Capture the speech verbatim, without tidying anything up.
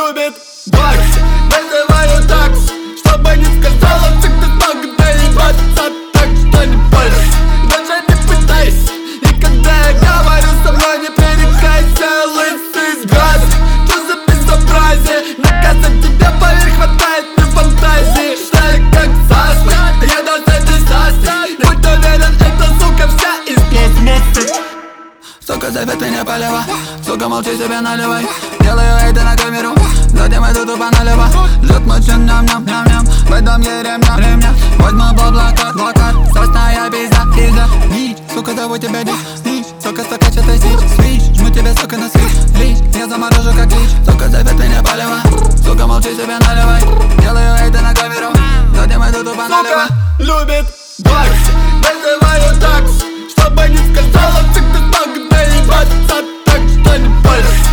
любит бакс. Вызываю такс, чтобы не сказала, ты кто смог доебаться, так что не больше. Даже не пытайся, и когда я говорю, со мной не перекайся, лысый сгаз. Что за безобразие, наказать тебя поверх хватает мне фантазии. Штай как сасный, я до этой састи. Будь уверен, эта сука вся из пластмассы. Сука, зовет меня полево, сука, молчи, себе наливай. Делаю это на камеру, затем иду тупо налево. Ждет мужчин, ням-ням-ням-ням, в этом я ремня, ремня. Возьму блокад, блокад, страстная пизда, пизда. Нич, сука, зову тебя дичь, нич. Сука, сука, что-то сич, свич. Жму тебя, сука, на свич, лич. Я заморожу как лич. Сука, зовет меня полево, сука, молчи, себе наливай. Делаю это на камеру, затем иду тупо налево. Любит бакс, вызываю такс, чтобы не сказала, ты кто смог доебаться, так что не больше.